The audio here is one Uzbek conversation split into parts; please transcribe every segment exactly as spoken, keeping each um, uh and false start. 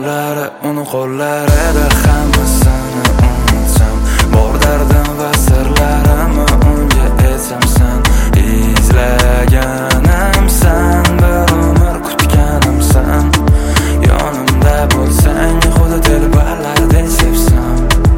Tunlari uni qo'llarida hammasini unutsam, bor dardim va sirlarimni unga aytsam, sen izlaganimsan, bir umr kutganimsan, yonimda bo'lsang xuddi telbalardek sevsam.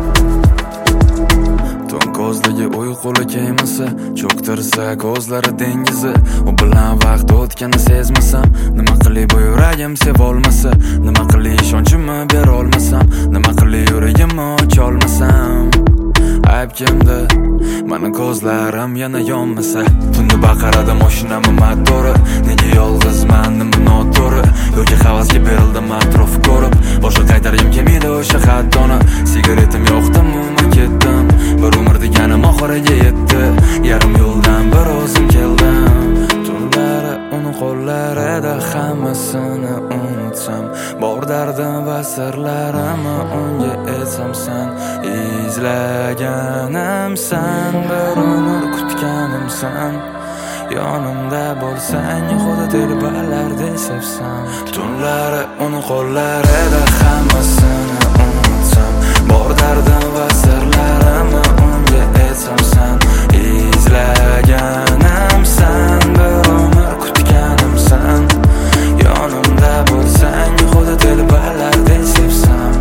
Tun ko'zligi uyquli keymisi, cho'ktirsa ko'zlari dengizi, u bilan vaqt o'tgani sezmasam, nima qilib bu yuragim sevolmasa, nima qilib ishonchimni bera olmasam, nima qilib yuragimni ocha olmasam. Ayb kimda? Mani ko'zlarim yana yonmasa, tunda baqaradi mashinamni motori, nega yolg'izman, nima noto'g'ri, yoki havasga berildim atrof ko'rib, boshqa qaytargim kelmaydi o'sha xatoni, sigaretim yoqdimi, ketdim, bir umr deganim oxiriga yetdi, yarim yo'ldan bir o'zim keldim. Tunlari uni qo'llarida hammasini unutsam, bor dardim va sirlarimni unga aytsam, sen izlaganimsan, bir umr kutganimsan, yonimda bo'lsang xuddi telbalardek sevsam. Tunlari uni qo'llarida hammasini unutsam, bor dardim va sirlarimni unga aytsam, sen izlaganimsan, bir umr kutganimsan, yonimda bo'lsang xuddi telbalardek sevsam.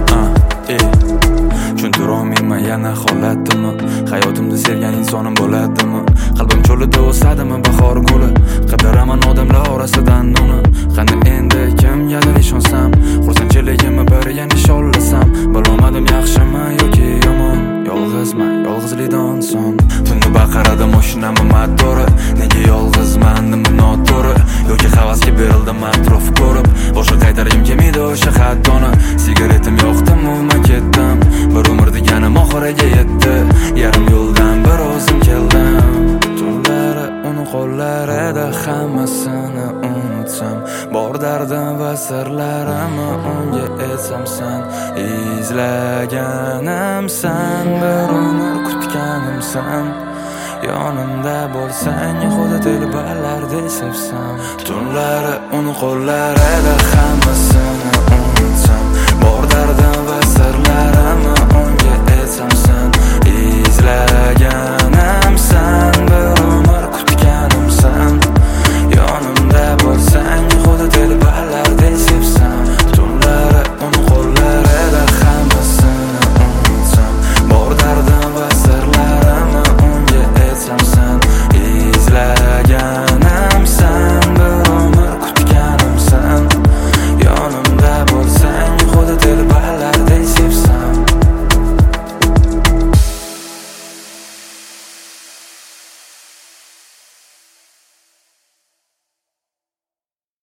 Tushuntirolmayman yana holatimni, hayotimda sevgan insonim bo'ladimi, qalbim cho'lida o'sadimi bahor guli, qidiraman odamlar orasidan uni, qani endi kimgadir ishonsam, xursandchiligimni bir yana ishonlasam, bilolmadim yaxshimi yoki yomon, yolg'izman, yolg'izlikdan son. Tunda baqaradi mashinamni motori, nega yolg'izman, nima noto'g'ri, yoki havasga berildim atrof ko'rib, boshqa qaytargim kelmaydi o'sha xatoni, sigaretim yoqdimi, men ketdim, bir umr deganim oxiriga yetdi, yarim yo'ldan bir o'zim keldim. Tunlari uni qo'llarida hammasini unutsam, bor dardim va sirlarimni unga aytsam, sen izlaganimsan, bir umr kutganimsan, yonimda bo'lsang xuddi telbalardek sevsam. Tunlari uni qo'llarida hammasini